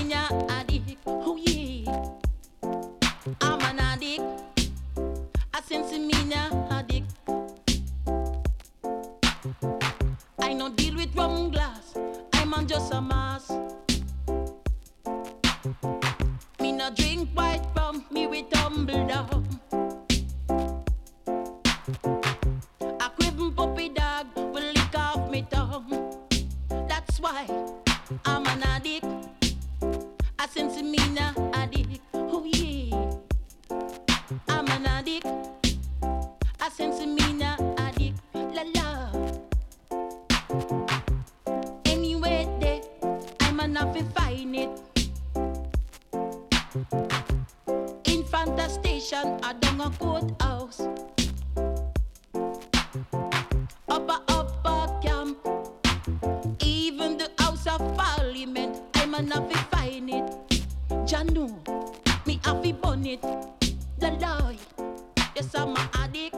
me a addict. Oh yeah, I'm an addict. I sense me a addict. I no deal with rum glass. I'm on just a mass. Me no drink white rum. Me with tumble down. A cribbin' puppy dog will lick off me tongue. That's why I'm an addict. I sense me na addict. Oh yeah, I'm an addict. I sense me na addict. La la. Anyway, there I'm an to find it. In front of station, I down a courthouse. Upper camp. Even the House of Parliament, I'm an to find it. Janu, me have to burn it. The lie, yes I'm an addict.